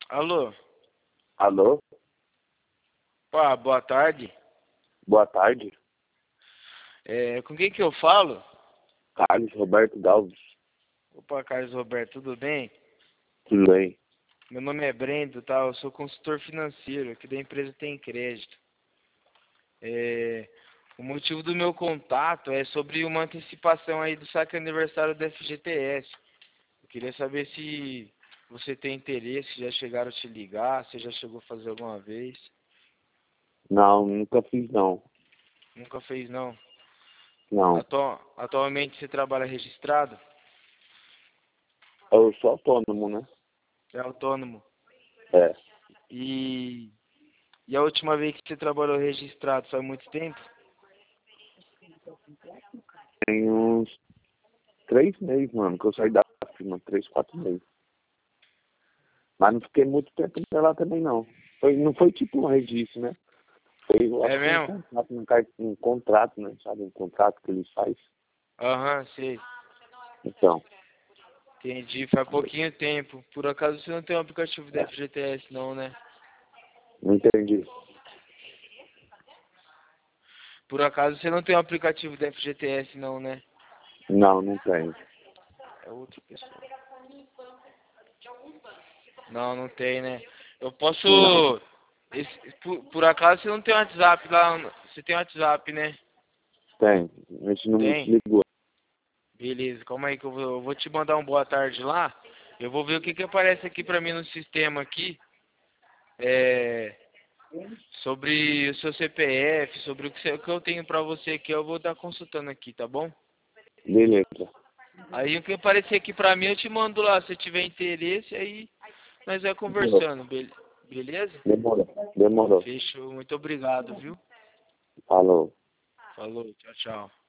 Alô? Alô? Pá, boa tarde. Boa tarde. Com quem que eu falo? Carlos Roberto Galves. Opa, Carlos Roberto, tudo bem? Tudo bem? Meu nome é Brendo, tá? Eu sou consultor financeiro aqui da empresa Tem Crédito. É, o motivo do meu contato é sobre uma antecipação aí do saque aniversário da FGTS. Eu queria saber se você tem interesse, se já chegaram a te ligar, se já chegou a fazer alguma vez. Não, nunca fiz não. Nunca fez, não? Não. Atualmente você trabalha registrado? Eu sou autônomo, né? É autônomo? É. E, e a última vez que você trabalhou registrado faz muito tempo? Tem uns 3 meses, mano, que eu saí da firma. 3, 4 meses. Mas não fiquei muito tempo lá também, não. Não foi tipo um registro, né? Foi, eu É acho que mesmo? um contrato, né? Sabe? Um contrato que eles fazem. Aham, sei. Então, Entendi, faz pouquinho tempo. Por acaso você não tem um aplicativo da FGTS não, né? não entendi. Por acaso você não tem um aplicativo da FGTS não, né? Não, não tenho. É outra pessoa. Não, não tem, né? Eu posso... Não, por acaso você não tem WhatsApp lá? Você tem WhatsApp, né? tem. Esse número te Tem? ligou. Beleza, calma aí que eu vou te mandar um boa tarde lá. Eu vou ver o que que aparece aqui pra mim no sistema aqui. Sobre o seu CPF, sobre o que eu tenho pra você aqui, eu vou estar consultando aqui, tá bom? Beleza. Aí o que aparecer aqui pra mim eu te mando lá, se tiver interesse, aí nós vai Demorou. conversando, beleza? Demorou. Demorou. Fechou, muito obrigado, viu? Falou. Falou, tchau, tchau.